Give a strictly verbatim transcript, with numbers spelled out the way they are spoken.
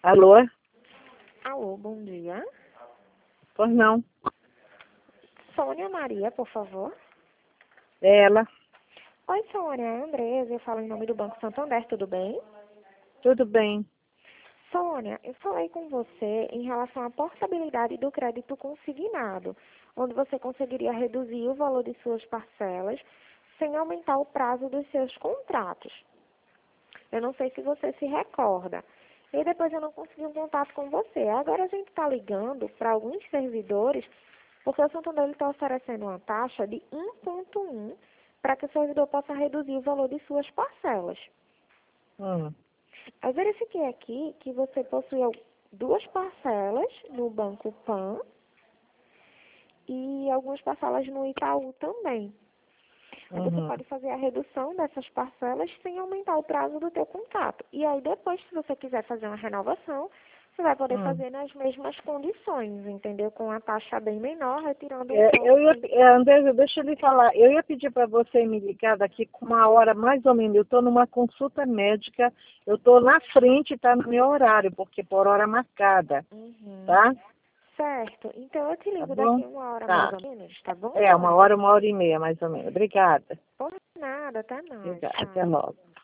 Alô? Alô, bom dia. Pois não. Sônia Maria, por favor. É ela. Oi, Sônia, é a Andresa, eu falo em nome do Banco Santander, tudo bem? Tudo bem. Sônia, eu falei com você em relação à portabilidade do crédito consignado, onde você conseguiria reduzir o valor de suas parcelas sem aumentar o prazo dos seus contratos. Eu não sei se você se recorda. E depois eu não consegui um contato com você. Agora a gente está ligando para alguns servidores, porque o Santander está oferecendo uma taxa de um ponto um para que o servidor possa reduzir o valor de suas parcelas. Hum. Eu verifiquei aqui que você possui duas parcelas no Banco Pan e algumas parcelas no Itaú também. Aí você Uhum. pode fazer a redução dessas parcelas sem aumentar o prazo do teu contrato. E aí depois, se você quiser fazer uma renovação, você vai poder Hum. fazer nas mesmas condições, entendeu? Com a taxa bem menor, retirando um É, eu ia, ponto. é, Andresa, deixa eu lhe falar. Eu ia pedir para você me ligar daqui com uma hora mais ou menos. Eu estou numa consulta médica. Eu estou na frente, está no meu horário, porque por hora marcada, Uhum. tá? Certo. Então eu te Tá ligo bom? daqui uma hora mais Tá. ou menos, tá bom, É, uma Sônia? hora, uma hora e meia, mais ou menos. Obrigada. Por nada, até mais. Obrigada. Até Tchau. logo.